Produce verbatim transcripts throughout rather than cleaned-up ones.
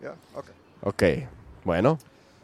Yeah, okay. Ok, bueno.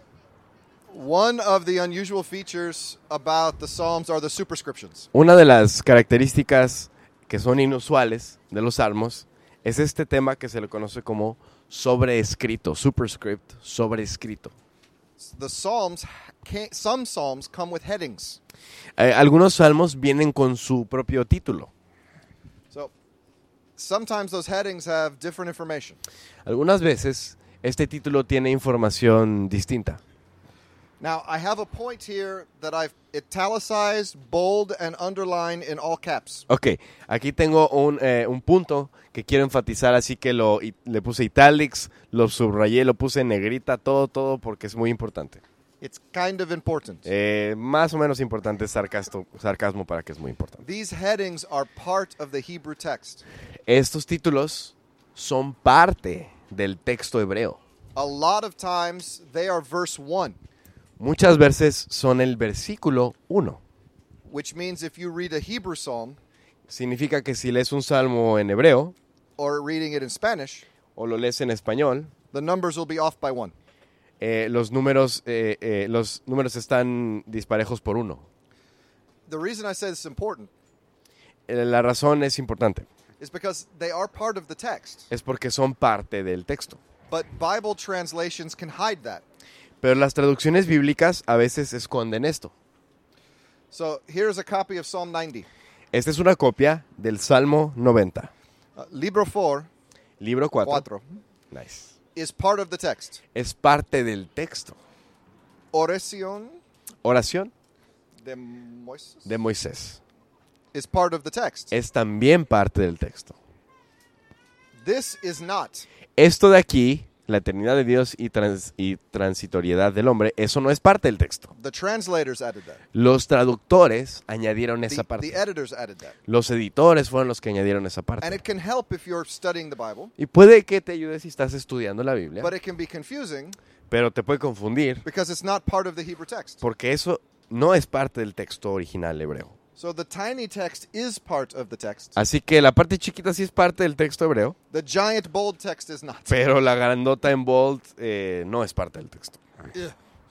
One of the unusual features about the Psalms are the superscriptions. Una de las características que son inusuales de los salmos es este tema que se le conoce como sobreescrito, superscript, sobreescrito. The Psalms, can, some Psalms come with headings. Eh, algunos salmos vienen con su propio título. So sometimes those headings have different information. Algunas veces este título tiene información distinta. Now, I have a point here that I've italicized, bold, and underlined in all caps. Ok, aquí tengo un, eh, un punto que quiero enfatizar, así que lo, y, le puse italics, lo subrayé, lo puse en negrita, todo, todo, porque es muy importante. It's kind of important. Eh, más o menos importante es sarcasmo, sarcasmo para que es muy importante. These headings are part of the Hebrew text. Estos títulos son parte del texto hebreo. A lot of times, they are verse one. Muchas veces son el versículo uno. Which means if you read a Hebrew psalm Significa que si lees un salmo en hebreo or reading it in Spanish, o lo lees en español, the numbers will be off by one. eh, los números eh, eh, los números están disparejos por uno. The reason I say this is important Eh, la razón es importante. is because they are part of the text. Es porque son parte del texto. But Bible translations can hide that. Pero las traducciones bíblicas a veces esconden esto. So here's a copy of Psalm ninety. Esta es una copia del Salmo noventa. Uh, Libro four, Libro cuatro. cuatro, Nice. is part of the text. Es parte del texto. Oración Oración de Moisés de Moisés. is part of the text. Es también parte del texto. This is not. Esto de aquí, la eternidad de Dios y, trans- y transitoriedad del hombre, eso no es parte del texto. The translators added that. Los traductores añadieron esa The, parte. the editors added that. Los editores fueron los que añadieron esa And parte. it can help if you're studying the Bible, Y puede que te ayude si estás estudiando la Biblia, but it can be confusing pero te puede confundir because it's not part of the Hebrew text. porque eso no es parte del texto original hebreo. So the tiny text is part of the text. Así que la parte chiquita sí es parte del texto hebreo, The giant bold text is not. pero la grandota en bold eh, no es parte del texto. Ugh,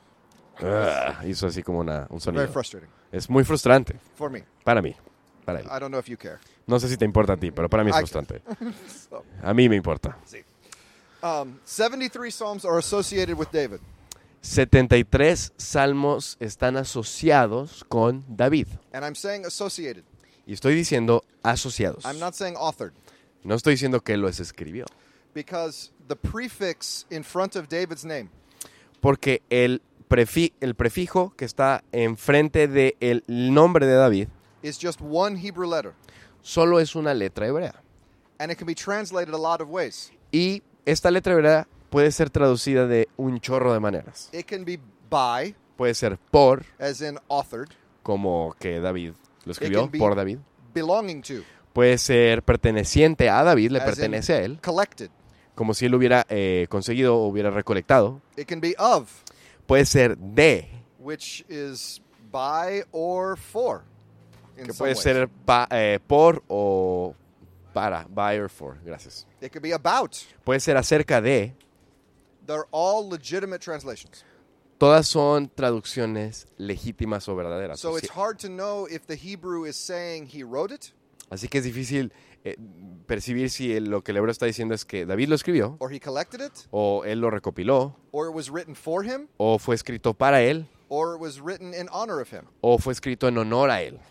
Ah, hizo así como una, un very sonido. frustrating Es muy frustrante for me. para mí. Para él. I don't know if you care. No sé si te importa a ti, pero para mí es I- frustrante. So, A mí me importa. um, seventy-three Psalms are associated with David. setenta y tres salmos están asociados con David. And I'm saying associated. Y estoy diciendo asociados. I'm not saying authored. No estoy diciendo que los escribió. Because the prefix in front of David's name Porque el, prefi- el prefijo que está enfrente del nombre de David is just one Hebrew letter. solo es una letra hebrea. And it can be translated a lot of ways. Y esta letra hebrea puede ser traducida de un chorro de maneras. It can be by, Puede ser por, as in authored, como que David lo escribió, can be- por David. belonging to, Puede ser perteneciente a David, le as in pertenece a él, collected. como si él hubiera eh, conseguido o hubiera recolectado. It can be of, Puede ser de, which is by or for. In que some puede ways. ser pa- eh, por o para, by or for, gracias. It could be about. Puede ser acerca de. They're all legitimate translations. Todas son traducciones legítimas o verdaderas. So O it's sea, hard to know if the Hebrew is saying he wrote it así que es difícil eh, percibir si el- lo que el hebreo está diciendo es que David lo escribió, or he collected it o él lo recopiló, or it was written for him o fue escrito para él, or it was written in honor of him. o fue escrito en honor a él.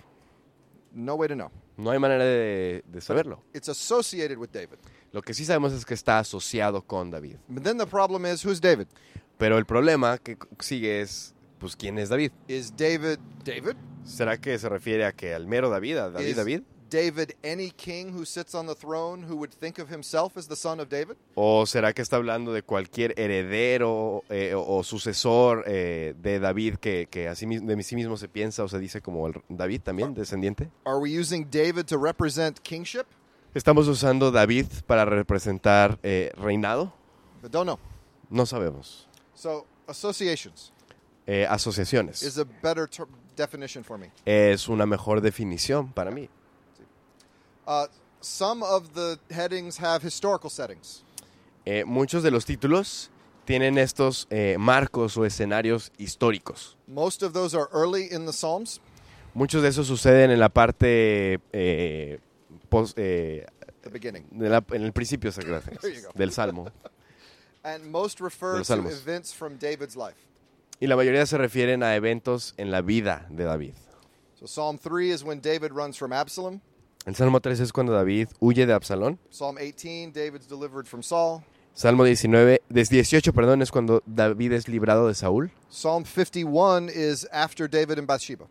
No way to know. No hay manera de, de saberlo. It's associated with David. Lo que sí sabemos es que está asociado con David. But then the problem is, who's David? Pero el problema que sigue es, pues, ¿quién es David? Is David David? ¿Será que se refiere a que al mero David, a David Is David? David any king who sits on the throne who would think of himself as the son of David? ¿O será que está hablando de cualquier heredero eh, o, o sucesor eh, de David que, que así mis- de sí mismo se piensa o se dice como el David también, descendiente? Are we using David to represent kingship? ¿Estamos usando David para representar eh, reinado? But don't know. No sabemos. So associations Eh, asociaciones. is a better ter- definition for me. Es una mejor definición para mí. Uh, some of the headings have historical settings. Eh, muchos de los títulos tienen estos eh, marcos o escenarios históricos. Most of those are early in the Psalms. Muchos de esos suceden en la parte eh, pos- eh, The beginning. de la- en el principio gracias, There you go. del Salmo. And most refer De los to Salmos. events from David's life. Y la mayoría se refieren a eventos en la vida de David. So Psalm three is when David runs from Absalom. El Salmo tres es cuando David huye de Absalón. Psalm eighteen, David's delivered from Saul. Salmo diecinueve, des- dieciocho, perdón, es cuando David es librado de Saúl. Psalm fifty-one is after David and Bathsheba.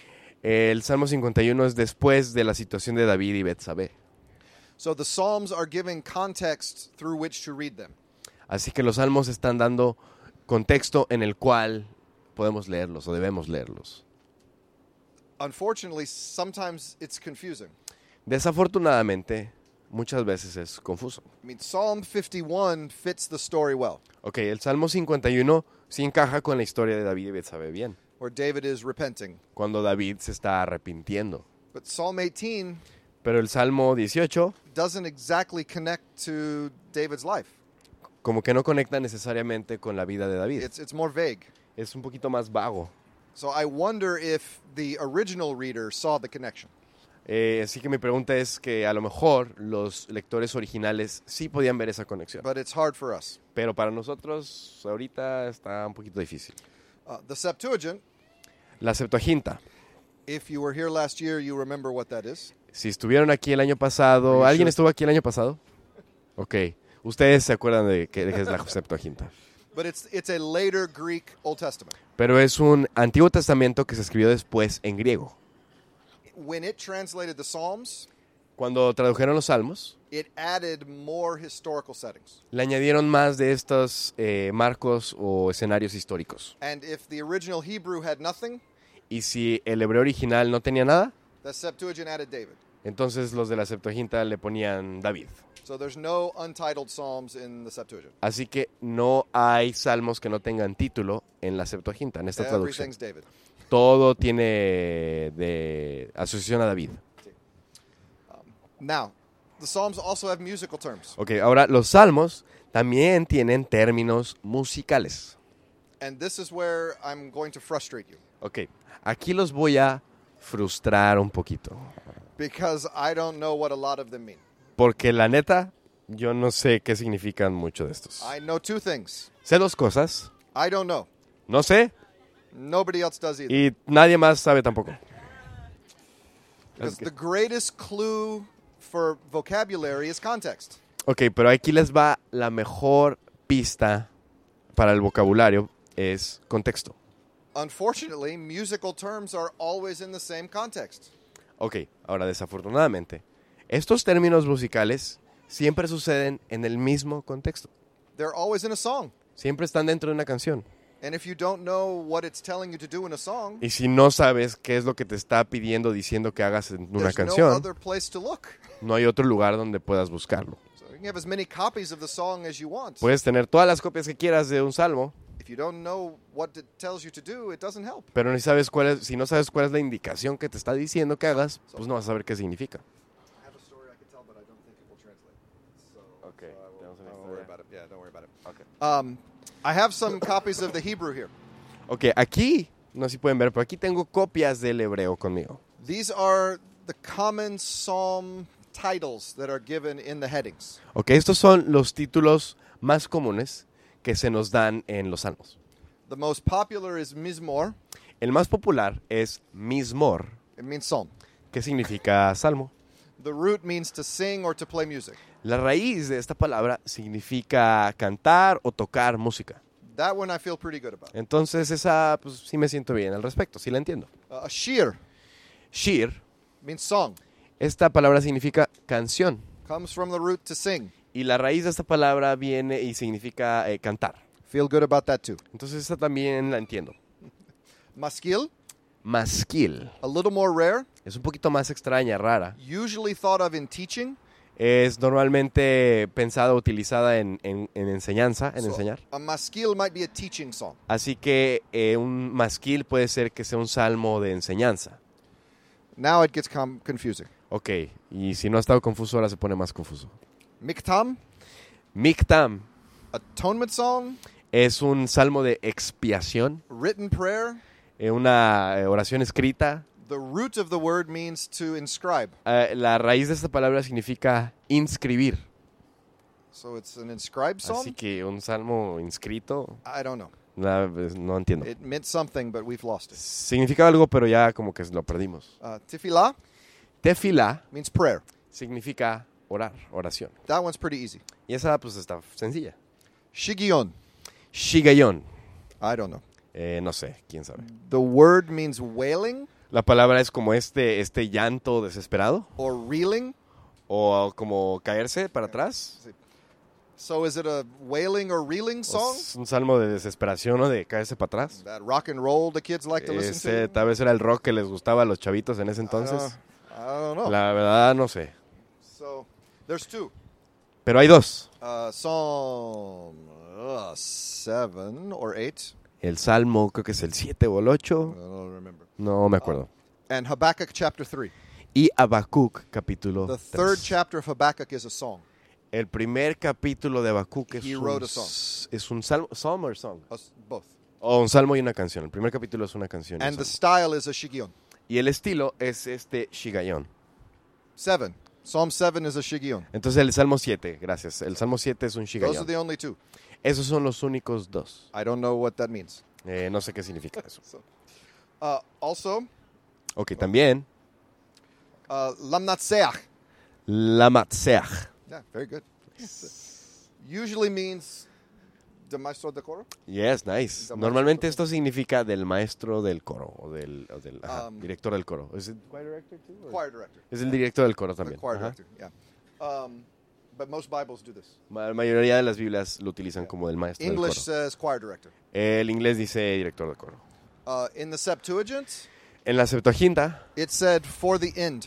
El Salmo cincuenta y uno es después de la situación de David y Betsabé. So the Psalms are giving context through which to read them. Así que los salmos están dando contexto en el cual podemos leerlos o debemos leerlos. Unfortunately, sometimes it's confusing. Desafortunadamente, muchas veces es confuso. I mean, Psalm fifty-one fits the story well, Ok, el Salmo cincuenta y uno sí encaja con la historia de David y Betsabé bien, where David is repenting. cuando David se está arrepintiendo. But Psalm eighteen Pero el Salmo dieciocho doesn't exactly connect to David's life. como que no conecta necesariamente con la vida de David. It's, it's more vague. Es un poquito más vago. So I wonder if the original reader saw the connection. Eh, así que mi pregunta es que a lo mejor los lectores originales sí podían ver esa conexión. But it's hard for us. Pero para nosotros ahorita está un poquito difícil. Uh, the Septuagint, La Septuaginta. if you were here last year, you remember what that is. Si estuvieron aquí el año pasado... Are you ¿Alguien sure? estuvo aquí el año pasado? Ok. Ustedes se acuerdan de qué de qué es la Septuaginta. But it's it's a later Greek Old Testament. Pero es un Antiguo Testamento que se escribió después en griego. When it translated the Psalms, Cuando tradujeron los Salmos, it added more historical settings. le añadieron más de estos eh, marcos o escenarios históricos. And if the original Hebrew had nothing, Y si el hebreo original no tenía nada, the Septuagint added David. entonces los de la Septuaginta le ponían David. So there's no untitled Psalms in the Septuagint. Así que no hay salmos que no tengan título en la Septuaginta, en esta traducción. Everything's David. Todo tiene de asociación a David. Now, the Psalms also have musical terms. Ok, ahora los salmos también tienen términos musicales. And this is where I'm going to frustrate you. Ok, aquí los voy a frustrar un poquito. Because I don't know what a lot of them mean. Porque la neta, yo no sé qué significan mucho de estos. I know two things. Sé dos cosas, I don't know. no sé, Nobody else does either. y nadie más sabe tampoco. Because the greatest clue for vocabulary is context. Ok, pero aquí les va la mejor pista para el vocabulario, es contexto. Unfortunately, musical terms are always in the same context. Ok, ahora desafortunadamente, estos términos musicales siempre suceden en el mismo contexto. They're always in a song. Siempre están dentro de una canción. And if you don't know what it's telling you to do in a song, Y si no sabes qué es lo que te está pidiendo, diciendo que hagas en una there's no canción, other place to look. no hay otro lugar donde puedas buscarlo. So you can have as many copies of the song as you want. Puedes tener todas las copias que quieras de un salmo, If you don't know what it tells you to do, it doesn't help. pero ni sabes cuál es, si no sabes cuál es la indicación que te está diciendo que hagas, pues no vas a saber qué significa. I have a story I could tell, but I don't think it will translate. So, Okay, so I will- tenemos una don't worry historia. about it. Yeah, don't worry about it. Um, I have some copies of the Hebrew here. Ok, aquí, no sé si pueden ver, pero aquí tengo copias del hebreo conmigo. These are the common psalm titles that are given in the headings. Ok, estos son los títulos más comunes que se nos dan en los salmos. The most popular is Mizmor. El más popular es Mizmor, It means psalm. que significa salmo. The root means to sing or to play music. La raíz de esta palabra significa cantar o tocar música. That one I feel pretty good about. Entonces esa, pues sí me siento bien al respecto, sí la entiendo. Uh, a shir Shir, means song. esta palabra significa canción. Comes from the root to sing. Y la raíz de esta palabra viene y significa eh, cantar. Feel good about that too. Entonces esta también la entiendo. Maskil, Masquil, a little more rare, es un poquito más extraña, rara. usually thought of in teaching. Es normalmente pensada, utilizada en, en- en enseñanza, en So, enseñar. a maskil might be a teaching psalm. Así que eh, un masquil puede ser que sea un salmo de enseñanza. Now it gets com- confusing. Ok, y si no ha estado confuso, ahora se pone más confuso. Miktam, Miktam atonement psalm, es un salmo de expiación, written prayer. eh, una eh, oración escrita. The root of the word means to inscribe. Eh, la raíz de esta palabra significa inscribir. So it's an inscribed psalm? Así que un salmo inscrito, I don't know. la- pues, no entiendo. It meant something, but we've lost it. Significa algo, pero ya como que lo perdimos. Uh, tefillah Tefilá means prayer. significa orar, oración. That one's pretty easy. Y esa pues está sencilla. Shigion, Shigayon, I don't know. eh, no sé, quién sabe. The word means wailing La palabra es como este, este llanto desesperado or reeling. o como caerse para atrás. So is it a wailing or reeling O song? es un salmo de desesperación o de caerse para atrás. That rock and roll the kids like to listen Ese to? tal vez era el rock que les gustaba a los chavitos en ese Uh, entonces. I don't know. La verdad no sé. So there's two. Pero hay dos. Uh, Psalm uh, seven or eight. El salmo creo que es el siete o el I ocho. don't remember. No me acuerdo. And Habakkuk chapter three. Y Habacuc capítulo The third tres. chapter of Habakkuk is a song. El primer capítulo de Habacuc es He un, wrote a song. es un salmo, psalm or song. Uh, s- both. O un salmo y una canción. El primer capítulo es una canción. y un And the salmo. style is a shigion. Y el estilo es este Shigayon. Seven. Psalm seven is a shigion. Entonces el salmo siete, gracias. El salmo siete es un Those are Shigayon. the only two. Esos son los únicos dos. I don't know what that means. Eh, no sé qué significa eso. So, uh, also, Ok, también uh, Lamnatseach. la Matseach. Yeah, very good. Usually means the maestro de coro. Yes, nice. The Normalmente maestro. esto significa del maestro del coro o del, o del ajá, Um, director del coro. ¿Es el choir director too, or- Choir director. Es el director del coro The también. choir Ajá. director, yeah. Um, but most Bibles do this. La mayoría de las Biblias lo utilizan como del maestro English del coro. says choir director. El inglés dice director del coro. Uh, in the Septuagint, En la Septuaginta it said for the end.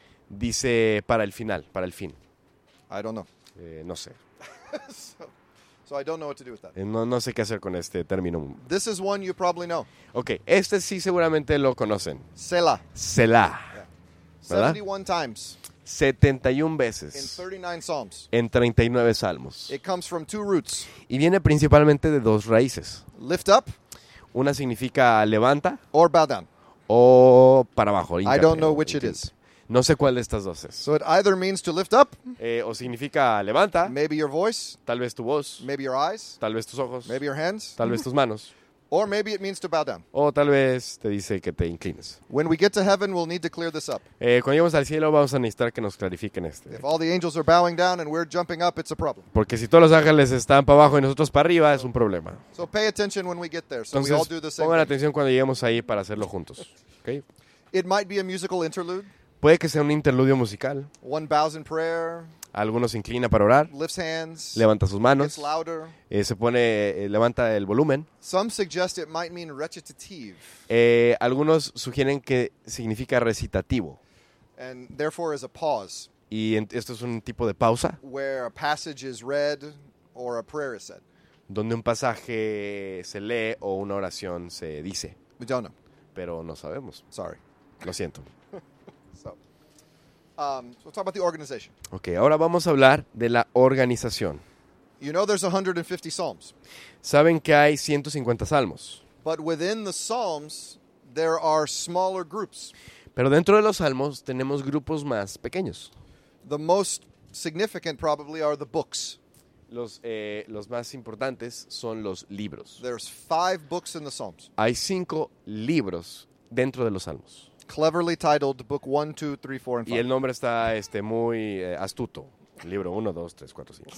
dice para el final, para el fin. I don't know. Eh, no sé. so, so I don't know what to do with that. Eh, no, no sé qué hacer con este término. This is one you probably know. Ok, este sí seguramente lo conocen. Selah. Selah. ¿Verdad? seventy-one times setenta y una in veces thirty-nine Psalms. en treinta y nueve salmos. It comes from two roots. Y viene principalmente de dos raíces. Lift up Una significa levanta or bow down. o para abajo. I híncate, don't know o which it inclínate. is. No sé cuál de estas dos es. So it either means to lift up, Eh, o significa levanta, maybe your voice, tal vez tu voz, maybe your eyes, tal vez tus ojos, maybe your hands, tal vez tus manos. or maybe it means to bow down. O tal vez te dice que te inclines. When we get to heaven, we'll need to clear this up. Eh, cuando lleguemos al cielo vamos a necesitar que nos clarifiquen este. If all the angels are bowing down and we're jumping up, it's a problem. Porque si todos los ángeles están para abajo y nosotros para arriba, es un problema. So pay attention when we get there. So we all Entonces, do the same pongan thing. atención cuando lleguemos ahí para hacerlo juntos. ¿Ok? It might be a musical interlude. Puede que sea un interludio musical. One bows in prayer, Algunos se inclina para orar, lifts hands, levanta sus gets manos, louder. eh, se pone, eh, levanta el volumen. Some suggest it might mean recitative, Eh, algunos sugieren que significa recitativo. and therefore is a pause Y en- esto es un tipo de pausa, where a passage is read or a prayer is said. donde un pasaje se lee o una oración se dice. We don't know. Pero no sabemos. Sorry. Lo siento. So, um, so we'll talk about the organization. Ok, ahora vamos a hablar de la organización. You know there's one hundred fifty Psalms, Saben que hay ciento cincuenta salmos, but within the Psalms, there are smaller groups. pero dentro de los salmos tenemos grupos más pequeños. The most significant probably are the books. Los, eh, los más importantes son los libros. There's five books in the Psalms, Hay cinco libros dentro de los salmos. cleverly titled Book one, two, three, four, and Y el five. nombre está este, muy eh, astuto. Libro uno, dos, tres, cuatro, cinco.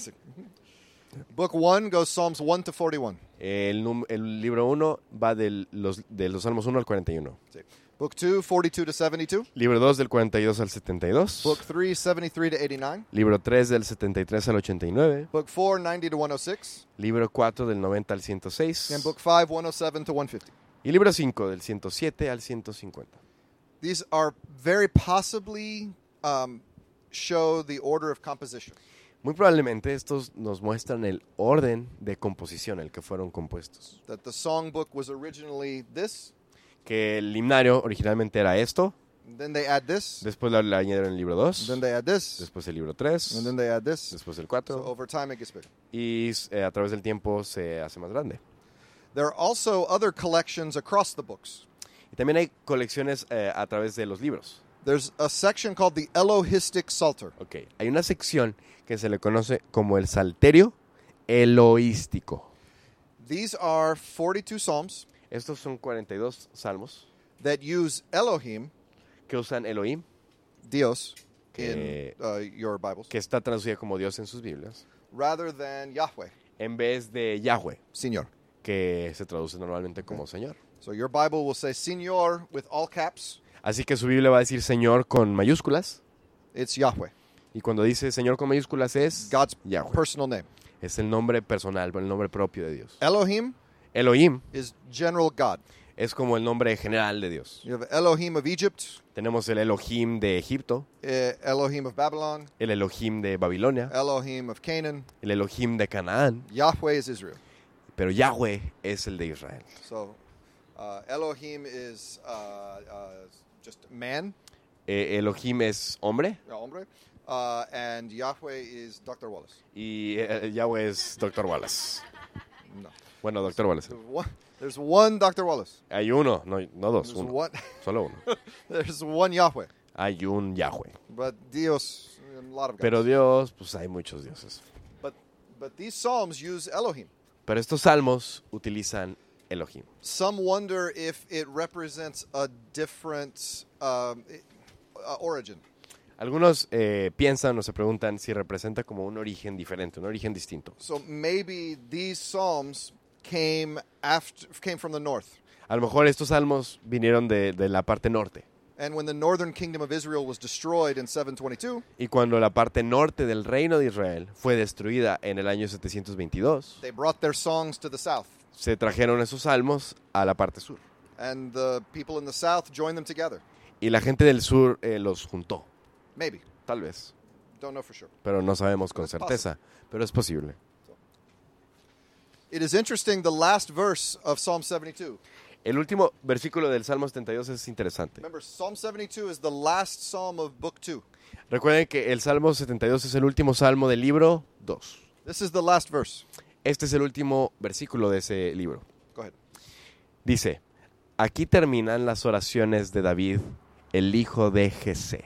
Book one goes Psalms one to forty-one. El, num- el libro uno va del- los, de los salmos uno al cuarenta y uno. Book two, forty-two to seventy-two. Libro dos del cuarenta y dos al setenta y dos. Book three, seventy-three to eighty-nine. Libro tres del setenta y tres al ochenta y nueve. Book four, ninety to one oh six. Libro cuatro del noventa al ciento seis. And Book five, one oh seven to one fifty. Y libro cinco del ciento siete al ciento cincuenta. These are very possibly um, show the order of composition. Muy probablemente estos nos muestran el orden de composición, el que fueron compuestos. That the songbook was originally this, Que el himnario originalmente era esto, Then they add this. Después le, le añadieron el libro dos. Then they add this. Después el libro tres. And then they add this. Después el So cuatro. over time it gets bigger. Y eh, a través del tiempo se hace más grande. There are also other collections across the books. Y también hay colecciones eh, a través de los libros. There's a section called the Elohistic Psalter. Ok, hay una sección que se le conoce como el Salterio Eloístico. These are forty-two psalms Estos son cuarenta y dos salmos that use Elohim, que usan Elohim, Dios, Que- in uh, your Bibles, que está traducida como Dios en sus Biblias, rather than Yahweh, en vez de Yahweh, Señor. que se traduce normalmente como Señor. So your Bible will say Señor with all caps. Así que su Biblia va a decir Señor con mayúsculas, It's Yahweh, y cuando dice Señor con mayúsculas es God's Yahweh. personal name. Es el nombre personal, el nombre propio de Dios. Elohim Elohim is general God. es como el nombre general de Dios. You have Elohim of Egypt, Tenemos el Elohim de Egipto, uh, Elohim of Babylon, el Elohim de Babilonia, Elohim of Canaan. el Elohim de Canaán, Yahweh is Israel. pero Yahweh es el de Israel. So uh, Elohim is uh, uh, just man, Eh, Elohim es hombre uh, hombre, uh, and Yahweh is Doctor Wallace. y eh, Yahweh es doctor Wallace. No. Bueno, doctor Wallace. There's one, there's one Doctor Wallace. Hay uno, no, no dos, There's uno. one, Solo uno. there's one Yahweh. Hay un Yahweh. But Dios, a lot of guys. Pero Dios, pues hay muchos dioses. But, but these psalms use Elohim. Pero estos salmos utilizan Elohim. Some wonder if it represents a different um, i- uh, origin. Algunos eh, piensan o se preguntan si representa como un origen diferente, un origen distinto. So maybe these psalms came after came from the north. A lo mejor estos salmos vinieron de, de la parte norte. And when the northern kingdom of Israel was destroyed in seven twenty-two, Y cuando la parte norte del reino de Israel fue destruida en el año setecientos veintidós, they brought their songs to the south. se trajeron esos salmos a la parte sur. And the people in the south joined them together. Y la gente del sur eh, los juntó, Maybe. tal vez. Don't know for sure. Pero no sabemos con It's certeza. Pero es posible. It is interesting, the last verse of Psalm seventy-two. El último versículo del Salmo setenta y dos es interesante. Remember, Psalm seventy-two is the last psalm of book two. Recuerden que el Salmo setenta y dos es el último salmo del libro dos. This is the last verse. Este es el último versículo de ese libro. Go ahead. Dice, aquí terminan las oraciones de David, el hijo de Jesé.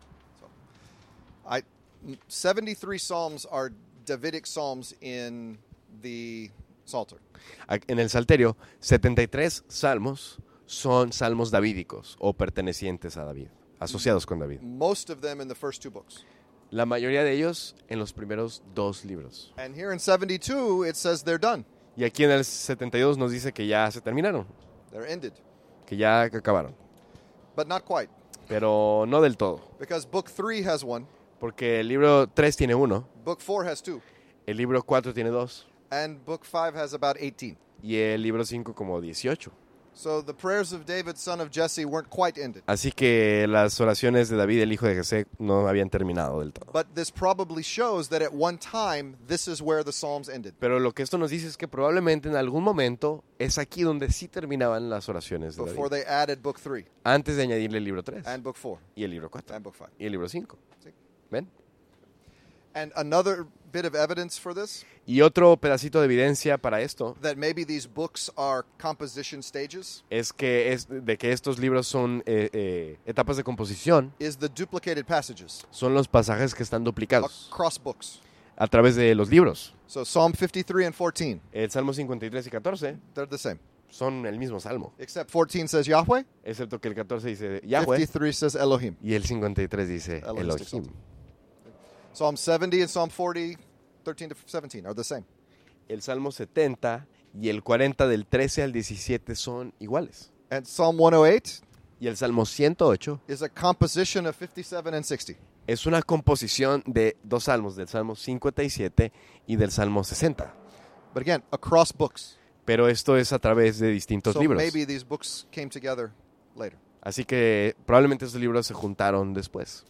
I, seventy-three psalms are Davidic psalms in the Psalter. En el Salterio, setenta y tres salmos son salmos davídicos o pertenecientes a David, asociados con David. Most of them in the first two books. La mayoría de ellos en los primeros dos libros. And here in seventy-two, it says they're done. Y aquí en el setenta y dos nos dice que ya se terminaron, They're ended. que ya acabaron. But not quite. Pero no del todo, Because book three has one, porque el libro tres tiene uno, book four has two, el libro cuatro tiene dos and book five has about eighteen. y el libro cinco como dieciocho. So the prayers of David, son of Jesse, weren't quite ended. Así que las oraciones de David, el hijo de Jesé, no habían terminado del todo. But this probably shows that at one time, this is where the Psalms ended. Pero lo que esto nos dice es que probablemente en algún momento es aquí donde sí terminaban las oraciones de Before David. they added book three, Antes de añadirle el libro tres and book four, y el libro cuatro and book five. y el libro cinco. Sí. ¿Ven? And another bit of evidence for this, Y otro pedacito de evidencia para esto that maybe these books are composition stages, es que es de que estos libros son eh, eh, etapas de composición, is the duplicated passages son los pasajes que están duplicados across books. a través de los libros. So Psalm fifty-three and fourteen, El Salmo cincuenta y tres y catorce they're the same. son el mismo salmo, Except fourteen says Yahweh, excepto que el catorce dice Yahweh fifty-three says Elohim. y el cincuenta y tres dice Elohistic Elohim. Psalm seventy and Psalm forty, thirteen to seventeen are the same. El Salmo setenta y el cuarenta del trece al diecisiete son iguales. And Psalm one oh eight Y el Salmo ciento ocho is a composition of fifty-seven and sixty. es una composición de dos salmos, del Salmo cincuenta y siete y del Salmo sesenta. But again, across books. Pero esto es a través de distintos So libros. maybe these books came together later. Así que probablemente esos libros se juntaron después.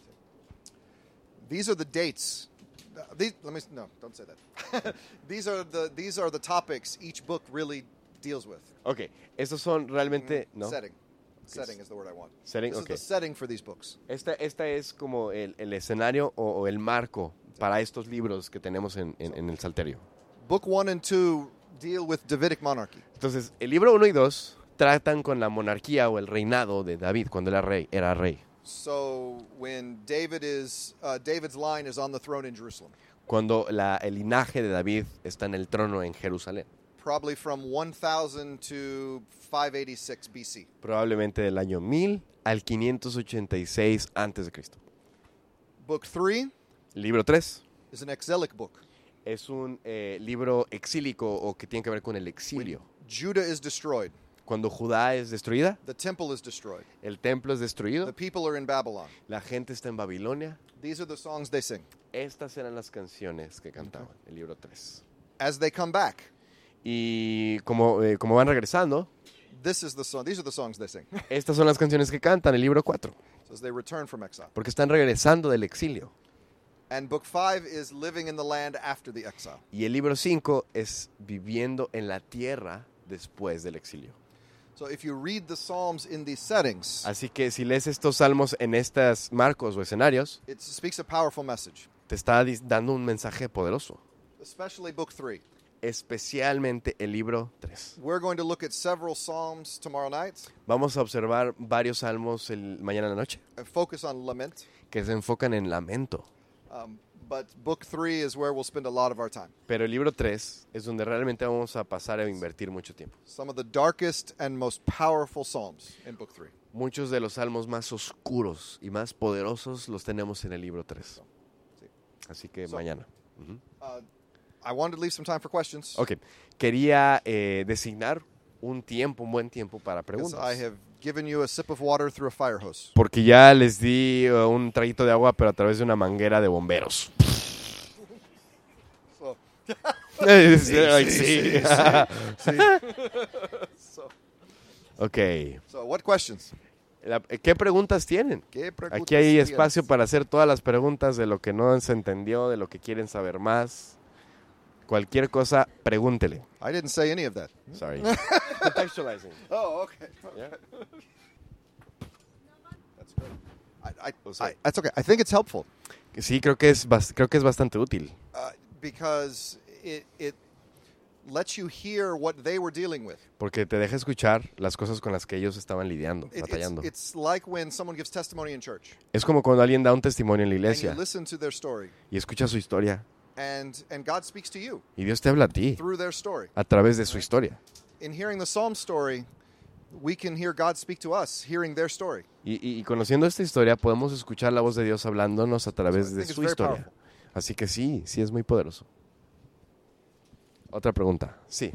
These are the dates. Uh, These, let me no, don't say that. these are the these are the topics each book really deals with. Ok, estos son realmente... ¿no? Setting. Setting is the word I want. Setting, This okay. is the setting for these books. Esta, esta es como el, el escenario o, o el marco para estos libros que tenemos en, en, en el Salterio. Book one and two deal with Davidic monarchy. Entonces, el libro uno y dos tratan con la monarquía o el reinado de David cuando era rey. Era rey. So when David is, uh, David's line is on the throne in Jerusalem, Cuando la, el linaje de David está en el trono en Jerusalén. probably from one thousand to five eighty-six B C. Probablemente del año mil al quinientos ochenta y seis antes de Cristo. Book three Libro tres is an exilic book. es un eh, libro exílico o que tiene que ver con el exilio. Judah is destroyed. Cuando Judá es destruida, The temple is destroyed. el templo es destruido, The people are in Babylon. la gente está en Babilonia. These are the songs they sing. Estas eran las canciones que cantaban, el libro tres. As they come back, Y como, eh, como van regresando, this is the song. These are the songs they sing. estas son las canciones que cantan, el libro cuatro. So as they return from exile. Porque están regresando del exilio. And book five is living in the land after the exile. Y el libro cinco es viviendo en la tierra después del exilio. So if you read the Psalms in these settings, Así que si lees estos salmos en estos marcos o escenarios, it speaks a powerful message, te está dis- dando un mensaje poderoso. especially book three. Especialmente el libro tres. We're going to look at several Psalms tomorrow night Vamos a observar varios salmos el, mañana en la noche and focus on lament. que se enfocan en lamento. Um, but book three is where we'll spend a lot of our time. Pero el libro tres es donde realmente vamos a pasar a invertir mucho tiempo. Some of the darkest and most powerful Psalms in book three. Muchos de los salmos más oscuros y más poderosos los tenemos en el libro tres. Sí. Así que So- mañana. Ujú. Uh, I wanted to leave some time for questions. Ok, quería eh, designar un tiempo, un buen tiempo para Because preguntas. I have given you a sip of water through a fire hose. Porque ya les di uh, un traguito de agua, pero a través de una manguera de bomberos. So, Ay, sí, sí. sí, so, Ok. so what questions? La- ¿Qué preguntas tienen? ¿Qué preguntas Aquí hay tienes? espacio para hacer todas las preguntas de lo que no se entendió, de lo que quieren saber más. Cualquier cosa, pregúntele. I didn't say any of that. Sorry. Contextualizing. Oh, okay. Yeah. That's good. I, I, Oh, sorry. I, that's okay. I think it's helpful Sí, creo que es bas- creo que es bastante útil. uh, because it, it lets you hear what they were dealing with. Porque te deja escuchar las cosas con las que ellos estaban lidiando, It- batallando. it's, it's like when someone gives testimony in church Es como cuando alguien da un testimonio en la and you iglesia listen to their story, y escucha su historia and, and God speaks to you y Dios te habla a ti through their story. a través de su historia. In hearing the Psalm story, we can hear God speak to us, hearing their story. Y, y- y conociendo esta historia podemos escuchar la voz de Dios hablándonos a través So I de think it's su very historia. powerful. Así que sí, sí es muy poderoso. Otra pregunta. Sí.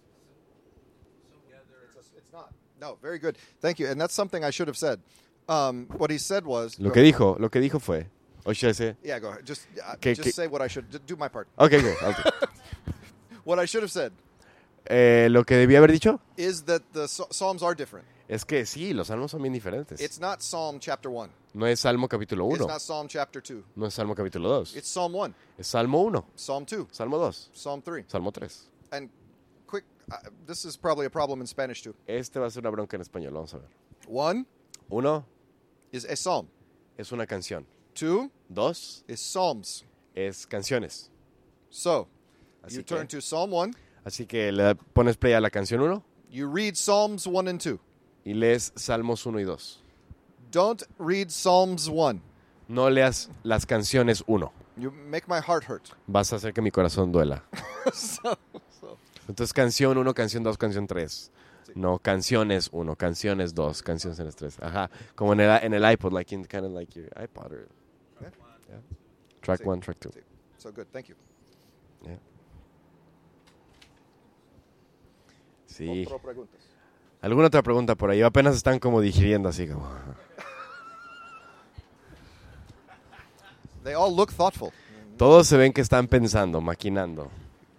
It's, it's not. No, very good. Thank you. And that's something I should have said. Um, what he said was. Lo que dijo, lo que dijo fue. O should I say? Yeah, go ahead. Just, uh, Que- just que- say what I should. Do my part. Okay, okay, I'll do it. What I should have said Eh, lo que debía haber dicho is that the Psa- Psalms are different. es que sí, los salmos son bien diferentes. It's not Psalm chapter one. No es Salmo capítulo It's uno, not Psalm chapter two. no es Salmo capítulo dos. It's Psalm one, Es Salmo uno, Psalm two, Salmo dos, Psalm three. Salmo tres. And quick, uh, this is probably a problem in Spanish too. Este va a ser una bronca en español, vamos a ver. One Uno is a psalm. es una canción. Two Dos is psalms. es canciones. So Así you que, turn to Psalm one. así que le pones play a la canción uno You read Psalms one and two. y lees Salmos uno y dos. Don't read Psalms one. No leas las canciones uno. You make my heart hurt. Vas a hacer que mi corazón duela. so, so. Entonces canción uno, canción dos, canción tres. Sí. No, canciones uno, canciones dos, canciones tres. Ajá, como en el, en el iPod, like in kind of like your iPod. Or, Yeah. yeah. Track Sí. one, track two. Sí. So good. Thank you. Yeah. Sí. Otro preguntas. ¿Alguna otra pregunta por ahí? Apenas están como digiriendo así como... They all look thoughtful. Todos se ven que están pensando, maquinando.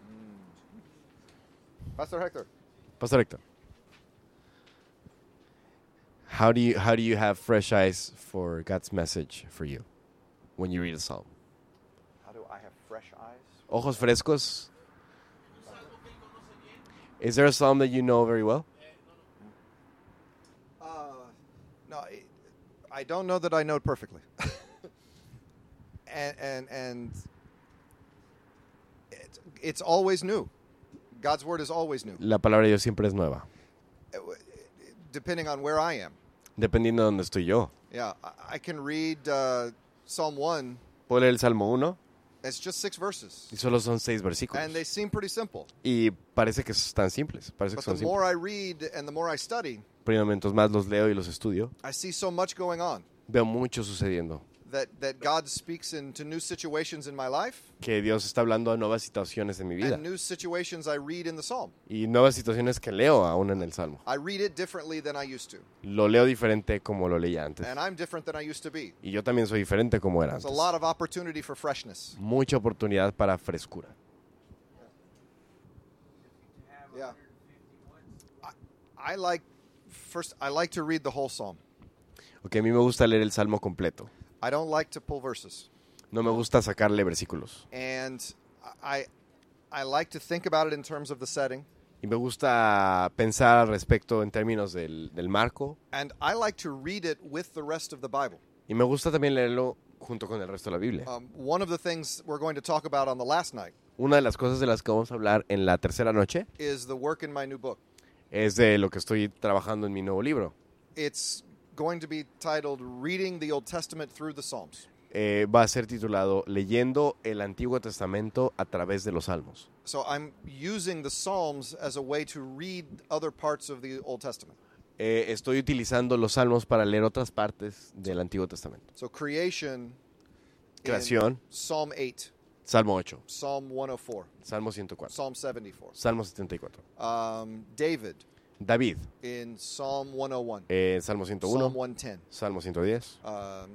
Pastor Hector. Pastor Héctor. How do you how do you have fresh eyes for God's message for you when you read a psalm? How do I have fresh eyes? Ojos frescos. Is there a psalm that you know very well? Uh, I don't know that I know it perfectly. and and, and it, it's always new. God's word is always new, La palabra de Dios siempre es nueva, depending on where I am. dependiendo de dónde estoy yo. Yeah, I, I can read uh, Psalm one. Puedo leer el Salmo uno It's just six verses, y solo son seis versículos. and they seem pretty simple. Y parece que están simples, parece que But son the more simples. I read and the more I study, Pero mientras más los leo y los estudio, I see so much going on veo mucho sucediendo. that, that God speaks into new situations in my life Que Dios está hablando a nuevas situaciones en mi vida. and new situations I read in the Psalm. Y nuevas situaciones que leo aún en el Salmo. I read it differently than I used to, Lo leo diferente como lo leía antes. and I'm different than I used to be. Y yo también soy diferente como era There's a antes. lot of opportunity for freshness. Mucha oportunidad para frescura. Yeah. I, I like first I like to read the whole Psalm. Ok, a mí me gusta leer el Salmo completo. I don't like to pull verses. No me gusta sacarle versículos. And I I like to think about it in terms of the setting. Y me gusta pensar al respecto en términos del, del marco. And I like to read it with the rest of the Bible. Y me gusta también leerlo junto con el resto de la Biblia. Um, one of the things we're going to talk about on the last night Una de las cosas de las que vamos a hablar en la tercera noche is the work in my new book. es de lo que estoy trabajando en mi nuevo libro. It's going to be titled Reading the Old Testament Through the Psalms. Eh, va a ser titulado Leyendo el Antiguo Testamento a través de los Salmos. So I'm using the Psalms as a way to read other parts of the Old Testament. Eh, estoy utilizando los Salmos para leer otras partes del Antiguo Testamento. So creation, in Creación, Psalm eight, Salmo ocho, Psalm one oh four, Salmo ciento cuatro, Psalm seventy-four. Salmo setenta y cuatro. Um, David David, in Psalm one oh one, eh, Salmo ciento Psalm uno, one ten. Salmo ciento diez, Um,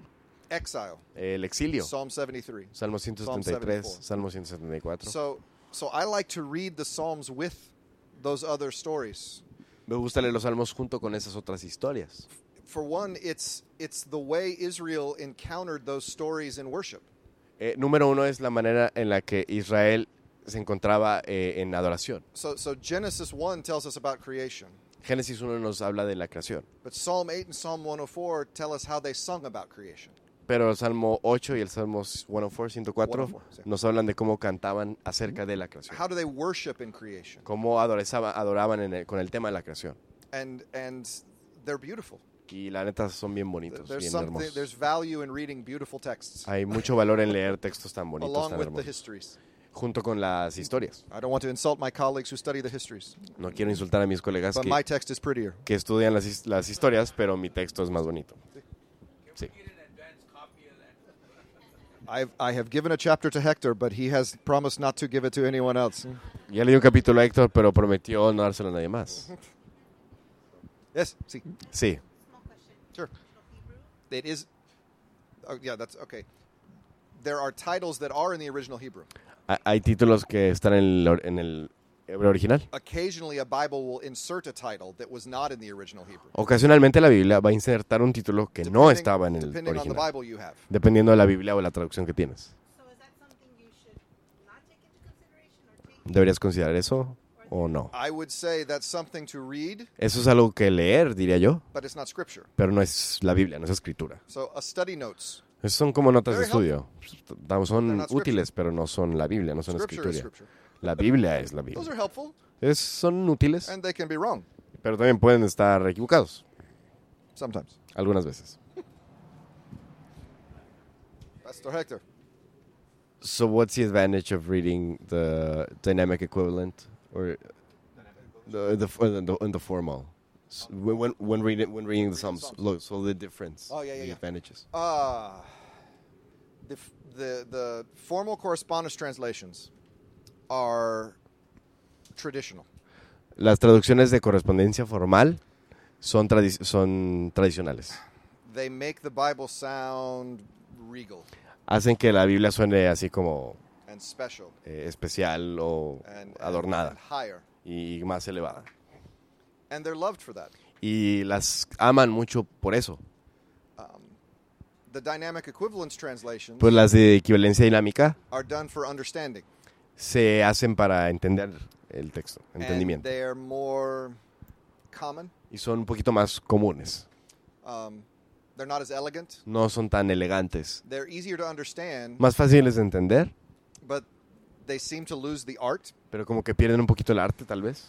exile, el exilio, Psalm seventy-three. Salmo ciento Psalm setenta y tres, seventy-four. Salmo ciento setenta y cuatro. So, so I like to read the Psalms with those other stories. Me gusta leer los Salmos junto con esas otras historias. For one, it's it's the way Israel encountered those stories in worship. Eh, número uno es la manera en la que Israel se encontraba eh, en adoración. So, so Genesis one tells us about creation, Génesis uno nos habla de la creación, but Psalm eight and Psalm one oh four tell us how they sung about creation. pero el Salmo ocho y el Salmo ciento cuatro, ciento cuatro ciento cuatro, sí. nos hablan de cómo cantaban acerca de la creación, How do they worship in creation? cómo adorezaba- adoraban en el- con el tema de la creación. And and they're beautiful. Y la neta son bien bonitos, There's bien something. hermosos. There's value in reading beautiful texts Hay mucho valor en leer textos tan bonitos, along tan with the hermosos, histories. junto con las historias. I don't want to insult my colleagues who study the histories, No quiero insultar a mis colegas but que, my text is prettier. que estudian las, his- las historias, pero mi texto es más bonito. Sí. I've, I have given a chapter to Hector, but he has promised not to give it to anyone else. Ya le di un capítulo a Héctor, pero prometió no dárselo a nadie más. Yes, see, Sí. Small question. sure. It is. Oh, yeah, that's okay. There are titles that are in the original Hebrew. Ha- Hay títulos que están en el, or- en el hebreo original. Occasionally, a Bible will insert a title that was not in the original Hebrew. Ocasionalmente la Biblia va a insertar un título que no Depending- estaba en el Depending on the original, Bible you have. dependiendo de la Biblia o la traducción que tienes. So is that something you should not take into consideration or take? ¿Deberías considerar eso o no? I would say that's something to read, Eso es algo que leer, diría yo, but it's not scripture. pero no es la Biblia, no es escritura. So, a study notes. Esos son como notas de Very estudio. They're Son not scripture. útiles, pero no son la Biblia, no son Scripture is escritura. scripture. La Biblia es la Those Biblia. are helpful, Es, son útiles, and they can be wrong pero también pueden estar equivocados, sometimes. algunas veces. Pastor Hector. So what's the advantage of reading the dynamic equivalent or the the or the, and the formal? S- When when when reading when reading the Psalms, Psalms. look, so the difference, Oh, yeah, yeah, the yeah. advantages. Uh, the, f- the, the formal correspondence translations are traditional. Las traducciones de correspondencia formal son tradi- son tradicionales. They make the Bible sound regal Hacen que la Biblia suene así como and special eh, especial o and, and, adornada and higher. y más elevada. And they're loved for that. Y las aman mucho por eso. Um, the dynamic equivalence translations Pues las de equivalencia dinámica are done for understanding. se hacen para entender el texto, And entendimiento. they're more common. Y son un poquito más comunes. Um, They're not as elegant. no son tan elegantes. They're easier to understand, Más fáciles de entender, but they seem to lose the art. pero como que pierden un poquito el arte, tal vez.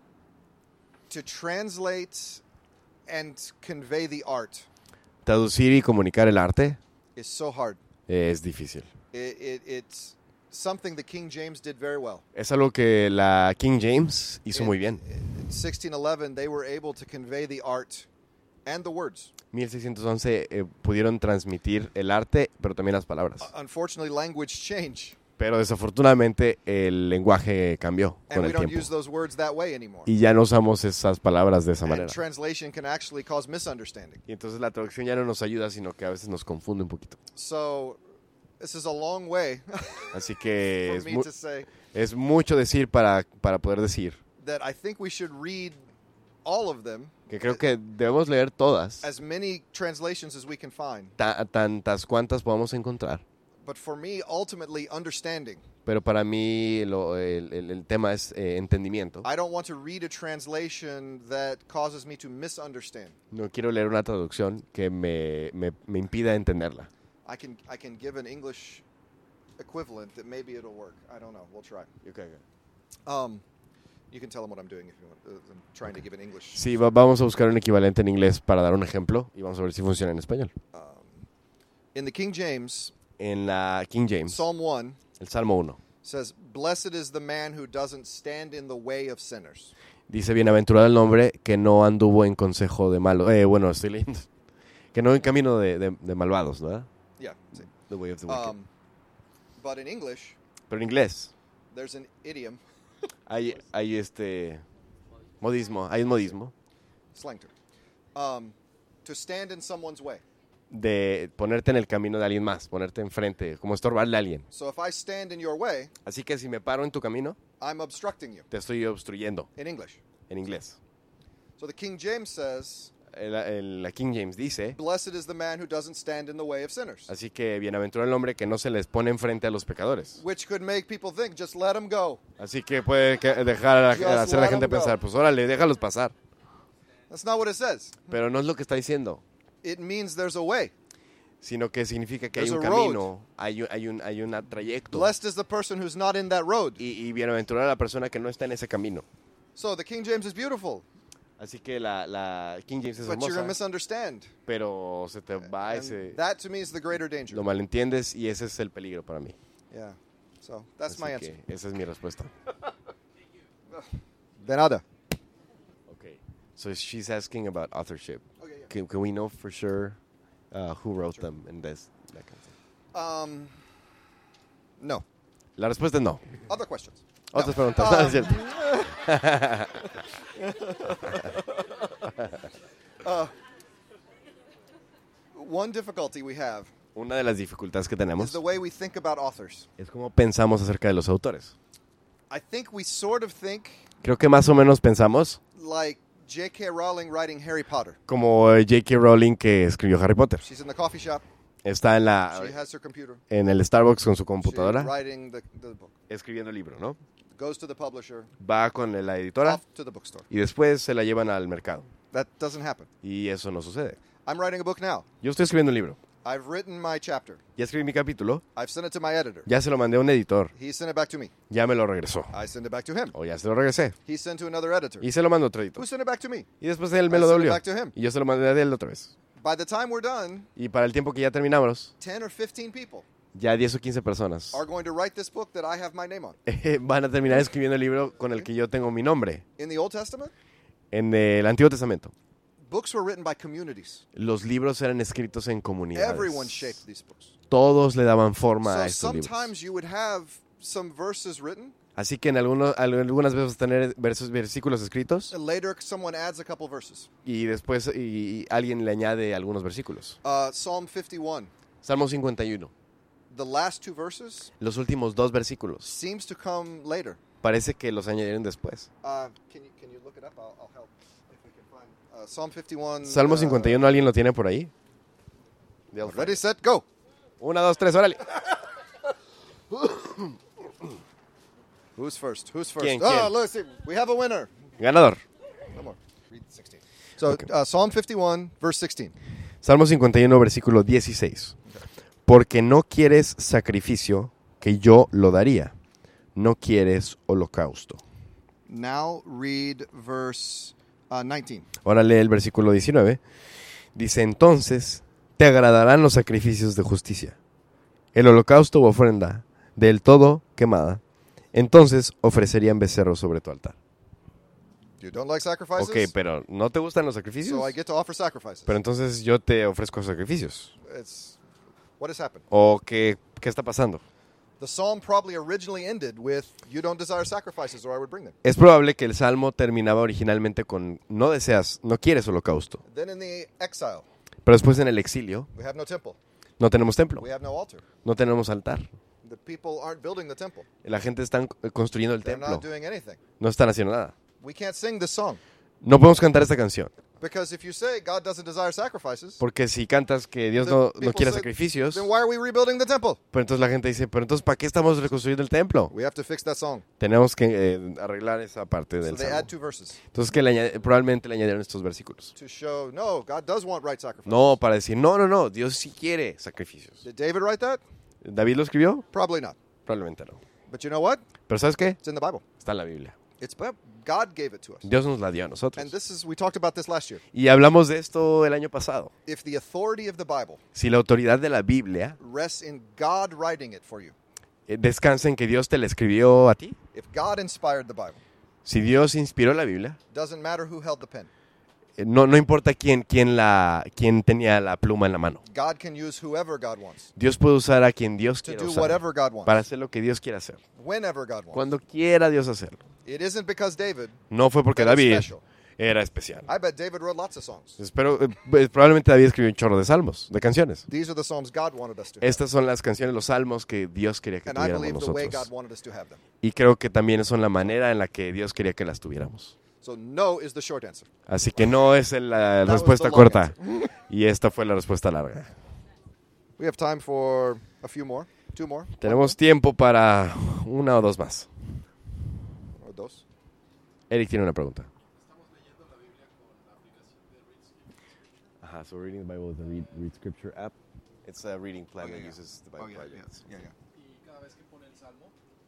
To translate and convey the art Traducir y comunicar el arte is so hard. es difícil. It, it, it's something the King James did very well. Es algo que la King James hizo muy bien. In sixteen eleven, they were able to convey the art and the words. mil seiscientos once eh, pudieron transmitir el arte, pero también las palabras. Unfortunately, language changed, Pero desafortunadamente el lenguaje cambió and con we el don't tiempo. use those words that way anymore. Y ya no usamos esas palabras de esa And manera. translation can actually cause misunderstanding. Y entonces la traducción ya no nos ayuda, sino que a veces nos confunde un poquito. So, this is a long way Así que for es, me mu- to say es mucho decir para, para poder decir. that I think we should read all of them, Que creo que debemos leer todas, as many translations as we can find. ta- tantas cuantas podamos encontrar. But for me, ultimately, understanding. Pero para mí lo- el, el- el tema es eh, entendimiento. I don't want to read a translation that causes me to misunderstand. No quiero leer una traducción que me, me, me impida entenderla. I can I can give an English equivalent that maybe it'll work. I don't know. We'll try. Um, you can tell them what I'm doing if you want. Uh, I'm trying to give an English. Sí, va- vamos a buscar un equivalente en inglés para dar un ejemplo y vamos a ver si funciona en español. Um, in the King James, En la King James, Psalm one el Salmo uno, says, "Blessed is the man who doesn't stand in the way of sinners." dice, bienaventurado el hombre que no anduvo en consejo de malos. Eh, bueno, estoy leyendo. Que no en camino de, de- de malvados, ¿verdad? Yeah. see. The way of the wicked. Um, but in English, Pero en inglés there's an idiom, hay, hay este modismo, hay un modismo slang term, um, to stand in someone's way. de ponerte en el camino de alguien más, ponerte enfrente, como estorbarle a alguien. So if I stand in your way, Así que si me paro en tu camino, I'm obstructing you. te estoy obstruyendo, In English. en inglés. So the King James says, El- el- la King James dice, "Blessed is the man who doesn't stand in the way of sinners." así que bienaventurado el hombre que no se les pone enfrente a los pecadores. Which could make people think, just let them go. Así que puede que- dejar a la, Just hacer a la let gente 'em go. pensar, pues órale, déjalos pasar. That's not what it says. Pero no es lo que está diciendo, It means there's a way. sino que significa que hay There's un a road. camino, hay un, hay un, hay un trayecto. Blessed is the person who's not in that road. Y, y bienaventurada la persona que no está en ese camino. So the King James is beautiful, Así que la, la King James es but you're going to hermosa, misunderstand. pero se te va And ese... that to me is the greater danger. Lo malentiendes y ese es el peligro para mí. Yeah. So that's Así my answer. que esa es mi respuesta. De nada. Okay. So she's asking about authorship. Okay, yeah. Can, can we know for sure uh, who wrote them and this? That kind of thing? Um, no. La respuesta es no. Other questions. Otras No. preguntas. Um, No, es cierto. One difficulty we have Una de las dificultades que is tenemos the way we think about authors. es cómo pensamos acerca de los autores. I think we sort of think Creo que más o menos pensamos like J K. Rowling writing Harry Potter. como J K. Rowling que escribió Harry Potter. She's in the coffee shop. Está en la She has her computer. en el Starbucks con su She's computadora writing the, the book. escribiendo el libro, ¿no? Goes to the publisher. Va con la editora Off to the bookstore. y después se la llevan al mercado. That doesn't happen. Y eso no sucede. I'm writing a book now. Yo estoy escribiendo un libro. I've written my chapter. Ya escribí mi capítulo, I've sent it to my editor. ya se lo mandé a un editor, He sent it back to me. ya me lo regresó. I send it back to him. O ya se lo regresé. He sent to another editor. Y se lo mandó a otro editor. Who sent it back to me? Y después él me I lo sent it devolvió. back to him. Y yo se lo mandé a él otra vez. By the time we're done, Y para el tiempo que ya terminamos, ten or fifteen people ya diez o quince personas are going to write this book that I have my name on. van a terminar escribiendo el libro con el que yo tengo mi nombre. In the Old Testament, En el Antiguo Testamento, books were written by communities. los libros eran escritos en Everyone shaped comunidades. these books. Todos le daban forma a So estos libros. sometimes you would have some verses written, Así que en algunos, al- algunas veces tener versos, versículos escritos and later someone adds a couple verses. y después y, y alguien le añade algunos versículos. Uh, Psalm fifty-one, Salmo cincuenta y uno. the last two verses Los últimos dos versículos. seems to come later. Parece que los añadieron después. Uh, can you can you look it up? I'll, I'll help if we can find uh, Psalm fifty-one. Salmo uh, cincuenta y uno, ¿alguien lo tiene por ahí? Ready, set, go. Una, dos, tres, órale. Who's first? Who's first? ¿Quién, Oh, quién? let's see. We have a winner. Ganador. No more. Read sixteen. So Okay. uh, Psalm fifty-one, verse sixteen. Salmo cincuenta y uno, versículo dieciséis. Porque no quieres sacrificio, que yo lo daría. No quieres holocausto. Now read verse uh, nineteen. Ahora lee el versículo diecinueve. Dice, entonces te agradarán los sacrificios de justicia, el holocausto u ofrenda del todo quemada. Entonces ofrecerían becerros sobre tu altar. You don't like sacrifices? Ok, pero ¿no te gustan los sacrificios? So I get to offer sacrifices. Pero entonces yo te ofrezco sacrificios. It's, what has happened? ¿O qué, qué está pasando? The psalm probably originally ended with, you don't desire sacrifices or I would bring them. Es probable que el salmo terminaba originalmente con no deseas, no quieres holocausto. Then in the exile, Pero después en el exilio we have no temple. no tenemos templo, We have no altar. no tenemos altar. The people aren't building the temple. La gente está construyendo el They're templo, not doing anything. no están haciendo nada. We can't sing this song No podemos cantar esta canción, because if you say God doesn't desire sacrifices, porque si cantas que Dios then no, people no quiere say, sacrificios, then why are we rebuilding the temple? pero entonces la gente dice, pero entonces ¿para qué estamos reconstruyendo el templo? We have to fix that song. Tenemos que eh, arreglar esa parte So del they salmo. add two verses Entonces que le añade- probablemente le añadieron estos versículos. to show, no, God does want right sacrifices. No, para decir, no, no, no, Dios sí quiere sacrificios. Did David write that? ¿David lo escribió? Probably not. Probablemente no. But you know what? Pero ¿sabes qué? It's in the Bible. Está en la Biblia. It's God gave it to us. Dios nos la dio a And nosotros. this is, we talked about this last year. Y hablamos de esto el año pasado. If the authority of the Bible Si la autoridad de la Biblia rests in God writing it for you, eh, descansa en que Dios te la escribió a ti, if God inspired the Bible, si Dios inspiró la Biblia, doesn't matter who held the pen. eh, no, no importa quién, quién, la, quién tenía la pluma en la mano. God can use whoever God wants Dios puede usar a quien Dios to quiera do usar whatever God wants, para hacer lo que Dios quiera hacer. whenever God wants. Cuando quiera Dios hacerlo. It isn't because David, No fue porque that was David special. era especial. I bet David wrote lots of songs. Espero, eh, probablemente David escribió un chorro de salmos, de canciones. These are the psalms God wanted us to have. Estas son las canciones, los salmos que Dios quería que And I tuviéramos believe the way nosotros. God wanted us to have them. Y creo que también son la manera en la que Dios quería que las tuviéramos. So no is the short answer. Así que no es la was respuesta the long corta. Y esta fue la respuesta larga. We have time for a few more, two more, Tenemos tiempo para una o dos más. or dos. Eric tiene una pregunta. Ajá, so reading the Bible with the Read, Read Scripture app. It's a reading plan that uses the Bible Project. yeah, yeah. Y cada vez que pone el salmo,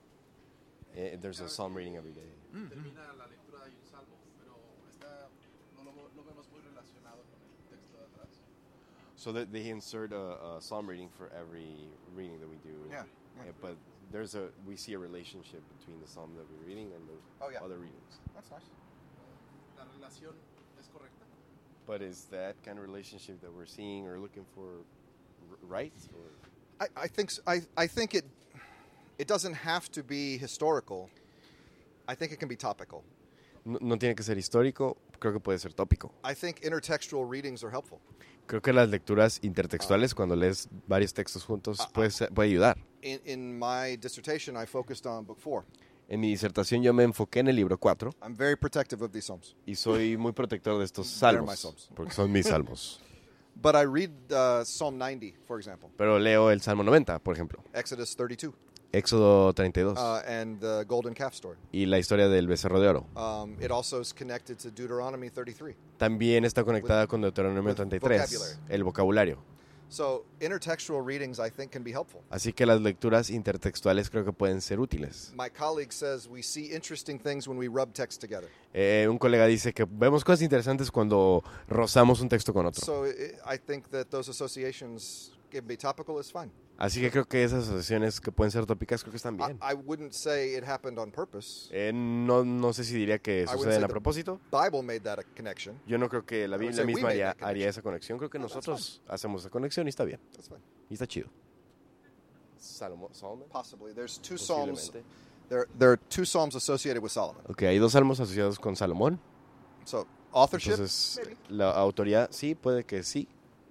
Eh, There's a psalm reading every day. termina la lectura de un salmo, pero está, no lo, lo vemos muy relacionado con el texto de atrás. So that they insert a, a psalm reading for every reading that we do. Yeah, yeah. Uh, but there's a we see a relationship between the psalm that we're reading and the Oh, yeah. other readings. That's nice. La relación es correcta. But is that kind of relationship that we're seeing or looking for r- right? Or? I, I think s- I, I think it it doesn't have to be historical. I think it can be topical. No, no tiene que ser histórico, creo que puede ser tópico. I think intertextual readings are helpful. Creo que las lecturas intertextuales, cuando lees varios textos juntos, puede, ser- puede ayudar. In, in my dissertation, I focused on book four. En mi disertación yo me enfoqué en el libro cuatro I'm very protective of these psalms. y soy muy protector de estos They're my salmos, psalms. porque son mis salmos. But I read uh, Psalm ninety, for example, Pero leo el Salmo noventa, por ejemplo, Exodus thirty-two, Éxodo treinta y dos, uh, and the golden calf story. y la historia del becerro de oro. Um, it also is connected to Deuteronomy thirty-three. También está conectada con Deuteronomio with treinta y tres, vocabulary. el vocabulario. So intertextual readings, I think, can be helpful. Así que las lecturas intertextuales creo que pueden ser útiles. My colleague says we see interesting things when we rub text together. Eh, un colega dice que vemos cosas interesantes cuando rozamos un texto con otro. So i I think that those associations can be topical is fine. Así que creo que esas asociaciones que pueden ser tópicas creo que están I, bien. I wouldn't say it happened on purpose. Eh, no, no sé si diría que wouldn't suceden say a the- propósito. Bible made that a connection. Yo no creo que la I would Biblia say we misma made haría, that connection. haría esa conexión. Creo que No, that's nosotros hacemos esa conexión y está bien. That's fine. Y está chido. Salomón, Solomon. Possibly. There's two psalms. Posiblemente. There, there are two psalms associated with Solomon. Ok, hay dos salmos asociados con Salomón. So authorship, Entonces, maybe. la autoría, sí, puede que sí.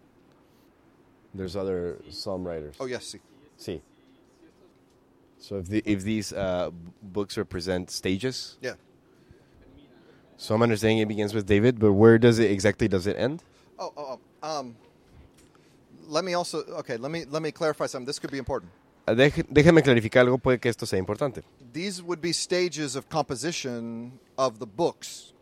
There's other psalm writers. Oh yes, sí. Sí. So if, the, if these uh, b- books represent stages, Yeah. so I'm understanding it begins with David, but where does it exactly does it end? Oh, oh, oh, um. Let me also okay. Let me let me clarify something. This could be important. Uh, deje- déjame clarificar algo, puede que esto sea importante. These would be stages of composition of the books.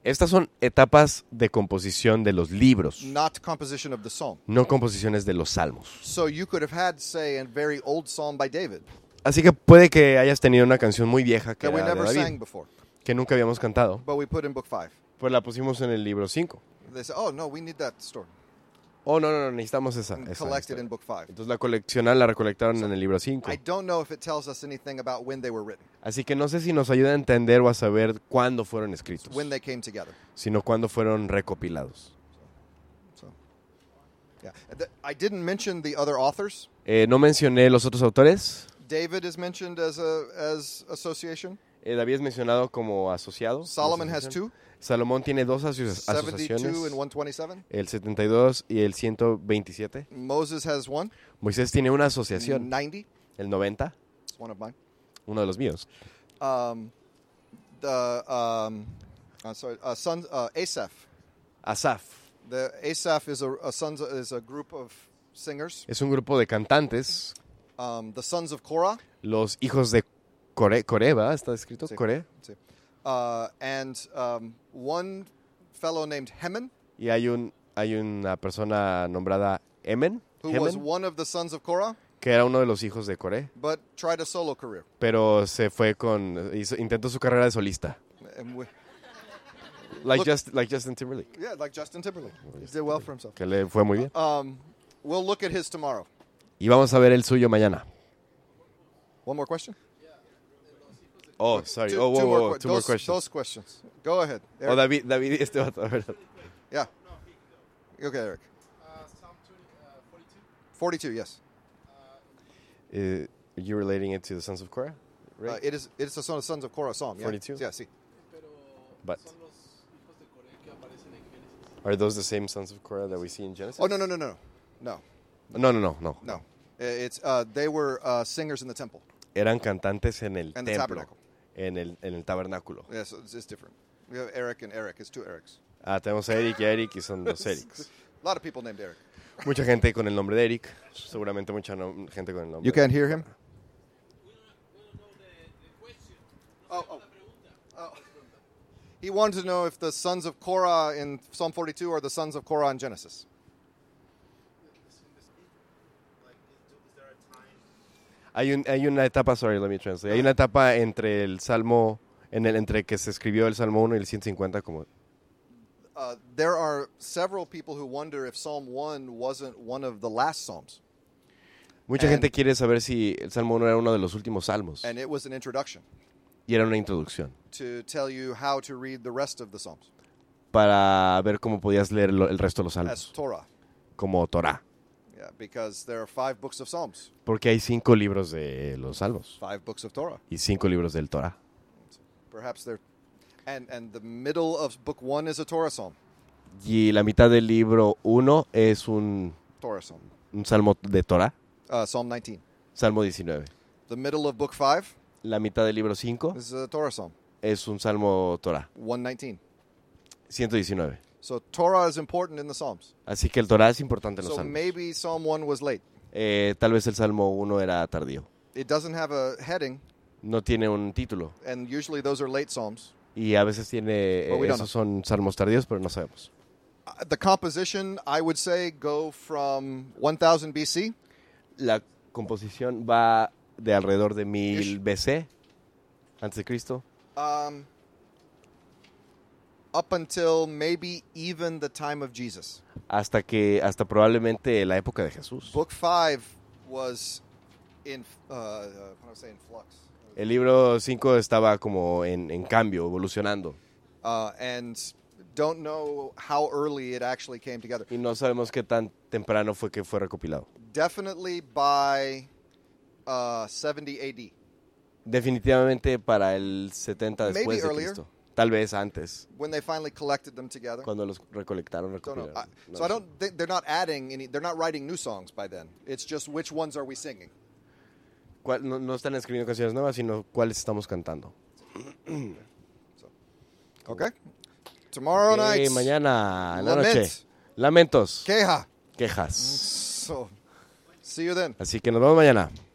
Estas son etapas de composición de los libros, not composition of the psalm. no composiciones de los salmos. So you could have had, say, a very old psalm by David Así que puede que hayas tenido una canción muy vieja que that we era de never sang David, before, que nunca habíamos cantado, but we put in book five. pues la pusimos en el libro cinco. They say, oh, no, we need that story. Oh, no, no, no, necesitamos esa. And esa collected historia. in book five. Entonces la coleccionaron, la recolectaron en el libro cinco. I don't know if it tells us anything about when they were written, Así que no sé si nos ayuda a entender o a saber cuándo fueron escritos, when they came together. sino cuándo fueron recopilados. So, yeah. Th- I didn't mention the other authors. Eh, no mencioné los otros autores. David is mentioned as a as association. Eh, David es mencionado como asociado. Solomon has asociación. two, Salomón tiene dos aso- seventy-two and asociaciones, one twenty-seven. el setenta y dos y el ciento veintisiete. Moses has one, Moisés tiene una asociación, ninety. el noventa, It's one of mine. uno de los míos. Um, the um, uh, sorry, uh, son, uh, Asaph. Asaf The Asaph is a, a sons is a group of singers. es un grupo de cantantes, Um, the sons of Korah. los hijos de Core, Coreba, ¿está escrito? Sí. Core. Sí. Uh, and um, one fellow named Heman, Y hay un hay una persona nombrada Emen, who was Hemen, one of the sons of Korah, que era uno de los hijos de Core, but tried a solo career. pero se fue con hizo- intentó su carrera de solista, And we, like Look- just like Justin Timberlake, yeah, like Justin Timberlake. He did well for himself. que le fue muy bien. Um, we'll look at his tomorrow. Y vamos a ver el suyo mañana. One more question? Oh, sorry. Two, Oh, whoa, two whoa, more, whoa, que- two more those, questions. those questions. Go ahead. Oh, Eric. David, David, este va a ver. Yeah. Okay, Eric. Uh, Psalm twenty, uh, forty-two. forty-two, yes. Uh, are you relating it to the Sons of Korah? Uh, Right? it is it is the son of sons of Korah psalm. Yeah. forty-two? Yeah, sí. Pero But- son los hijos de Coré que aparecen en Génesis. Are those the same Sons of Korah that we see in Genesis? Oh, no, no, no, no. No. No, no, no, no. No. Uh, It's uh, they were uh, singers in the temple. Eran cantantes en el And the templo, tabernacle. en el, en el tabernáculo. Yeah, so it's, it's different. We have Eric and Eric. It's two Erics. Ah, tenemos a Eric y a Eric y son dos Erics. A lot of people named Eric. Mucha gente con el nombre de Eric, seguramente mucha no- gente con el nombre. You can't hear him? Oh, oh. Oh. He wanted to know if the sons of Korah in Psalm forty-two are the sons of Korah in Genesis. Like, is, is there a time? Hay, un, hay una etapa, sorry, let me translate. Hay una etapa entre el Salmo, en el entre que se escribió el Salmo uno y el ciento cincuenta como Uh, there are several people who wonder if Psalm one wasn't one of the last Psalms. mucha And- gente quiere saber si el Salmo uno era uno de los últimos salmos And it was an introduction y era una introducción to tell you how to read the rest of the Psalms para ver cómo podías leer lo- el resto de los as salmos Torah. como Torah, Yeah, because there are five books of Psalms, porque hay cinco libros de los salmos five books of Torah. y cinco libros del Torah. Perhaps they're, and and the middle of book one is a Torah psalm. Y la mitad del libro uno es un, Torah psalm. un salmo de Torah, Uh, Psalm nineteen. Salmo diecinueve. The middle of book five La mitad del libro cinco is a Torah psalm. es un salmo Torah, one nineteen. ciento diecinueve. So Torah is important in the Psalms. Así que el Torah es importante en los So salmos. maybe Psalm one was late. Eh, tal vez el Salmo uno era tardío. It doesn't have a heading, No tiene un título. and usually those are late Psalms. Y a veces tiene... But we eh, don't esos son salmos tardíos, pero no sabemos. Uh, the composition, I would say, go from one thousand B C La composición va de alrededor de mil Ish. B C, antes de Cristo, um, up until maybe even the time of Jesus. hasta que hasta probablemente la época de Jesús. Book five was in, uh, uh, what do I say, in flux. El libro cinco estaba como en, en cambio, evolucionando. Uh, and don't know how early it actually came together. Y no sabemos qué tan temprano fue que fue recopilado. Definitely by uh, seventy A D. Definitivamente para el setenta Maybe después de earlier. Cristo. Tal vez antes, When they finally collected them together. cuando los recolectaron, Don't know. recopilaron. I, No so I sé. don't think they're not adding any. They're not writing new songs by then. It's just which ones are we singing. ¿Cuál- no, no están escribiendo canciones nuevas, sino cuáles estamos cantando. Okay. Tomorrow Ok, night. mañana, en la Lament. noche. Lamentos, Queja. quejas. So, see you then. Así que nos vemos mañana.